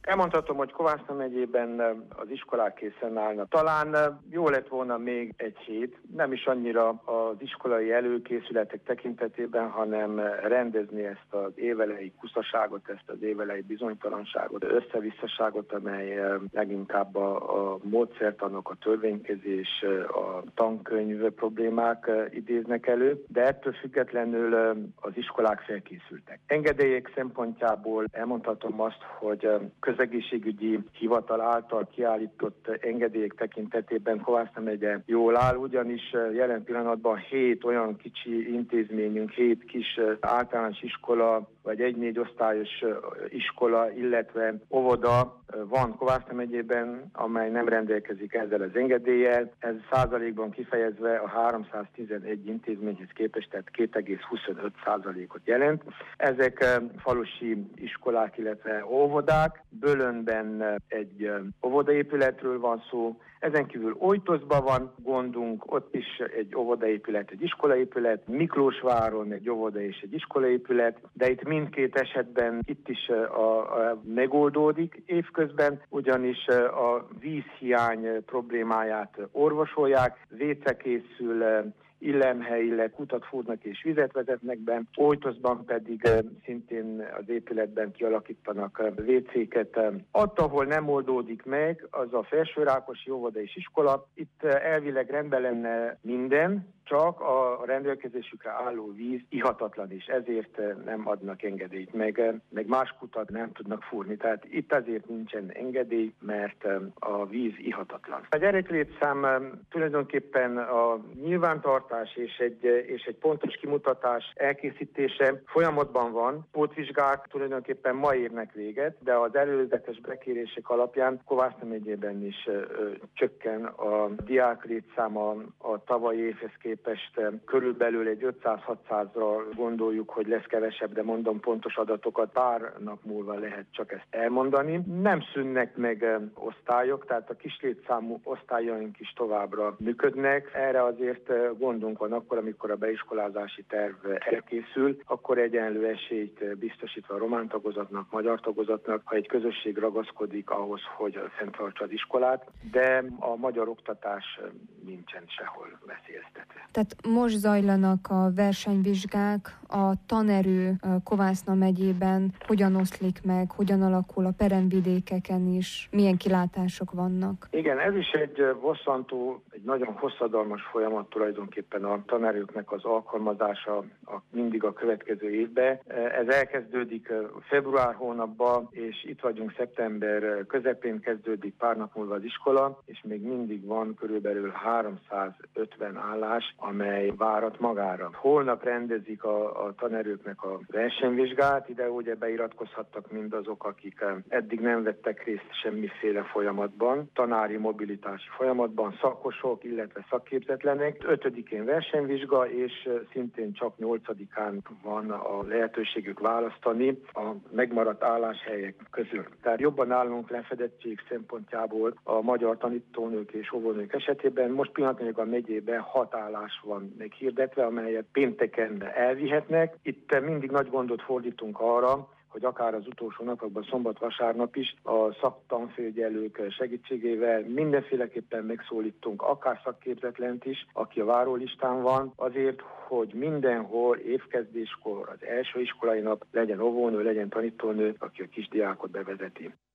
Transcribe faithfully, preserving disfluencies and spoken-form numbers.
Elmondhatom, hogy Kovászna megyében az iskolák készen állnak. Talán jó lett volna még egy hét, nem is annyira az iskolai előkészületek tekintetében, hanem rendezni ezt az évelei kuszaságot, ezt az évelei bizonytalanságot, összevisszaságot, amely leginkább a, a módszertanok, a törvénykezés, a tankönyv problémák idéznek elő, de ettől függetlenül az iskolák felkészültek. Engedélyek szempontjából elmondhatom azt, hogy közegészségügyi hivatal által kiállított engedélyek tekintetében Kovászna megye jól áll, ugyanis jelen pillanatban hét olyan kicsi intézményünk, hét kis általános iskola, vagy egy-négy osztályos iskola, illetve óvoda van Kovászna megyében, amely nem rendelkezik ezzel az engedéllyel. Ez százalékban kifejezve a háromszáztizenegy intézményhez képest, tehát két egész huszonöt százalékot jelent. Ezek falusi iskolák, illetve óvodák. Bölönben egy óvodaépületről van szó. Ezen kívül Ojtozban van gondunk, ott is egy óvodaépület, egy iskolaépület, Miklósváron egy óvoda és egy iskolaépület, de itt mindkét esetben itt is a, a megoldódik évközben, ugyanis a vízhiány problémáját orvosolják, vécé készül, illemhely, illetve kutat fúrnak és vizet vezetnek be, Ojtozban pedig szintén az épületben kialakítanak vécéket. Ott, ahol nem oldódik meg, az a Felsőrákosi óvoda és iskola. Itt elvileg rendben lenne minden, csak a rendelkezésükre álló víz ihatatlan is, ezért nem adnak engedélyt, meg, meg más kutat nem tudnak fúrni. Tehát itt azért nincsen engedély, mert a víz ihatatlan. A gyereklétszám tulajdonképpen a nyilvántartás és egy, és egy pontos kimutatás elkészítése folyamatban van. Pótvizsgák tulajdonképpen ma érnek véget, de az előzetes bekérések alapján Kovászna megyében is ö, csökken a diáklétszám a, a tavalyi évhez képest. Körülbelül egy ötszáz-hatszázra gondoljuk, hogy lesz kevesebb, de mondom pontos adatokat pár nap múlva lehet csak ezt elmondani. Nem szűnnek meg osztályok, tehát a kislétszámú osztályaink is továbbra működnek. Erre azért gondunk van akkor, amikor a beiskolázási terv elkészül, akkor egyenlő esélyt biztosítva a román tagozatnak, magyar tagozatnak, ha egy közösség ragaszkodik ahhoz, hogy fenntartsa az iskolát, de a magyar oktatás nincsen sehol veszélyeztetve. Tehát most zajlanak a versenyvizsgák, a tanerő Kovászna megyében hogyan oszlik meg, hogyan alakul a peremvidékeken is, milyen kilátások vannak? Igen, ez is egy bosszantó, egy nagyon hosszadalmas folyamat tulajdonképpen a tanerőknek az alkalmazása a, mindig a következő évben. Ez elkezdődik február hónapban, és itt vagyunk szeptember közepén, kezdődik pár nap múlva az iskola, és még mindig van körülbelül háromszázötven állás, amely várat magára. Holnap rendezik a, a tanerőknek a versenyvizsgát, ide ugye beiratkozhattak mindazok, akik eddig nem vettek részt semmiféle folyamatban, tanári mobilitási folyamatban, szakosok, illetve szakképzetlenek. ötödikén versenyvizsga, és szintén csak nyolcadikán van a lehetőségük választani a megmaradt álláshelyek közül. Tehát jobban állunk lefedettség szempontjából a magyar tanítónők és óvónők esetében. Most pillanatnyilag a megyében hat állás van meghirdetve, amelyet pénteken elvihetnek. Itt mindig nagy gondot fordítunk arra, hogy akár az utolsó napokban, szombat-vasárnap is a szaktanfőgyelők segítségével mindenféleképpen megszólítunk akár szakképzetlent is, aki a várólistán van, azért, hogy mindenhol évkezdéskor az első iskolai nap legyen óvónő, legyen tanítónő, aki a kisdiákot bevezeti.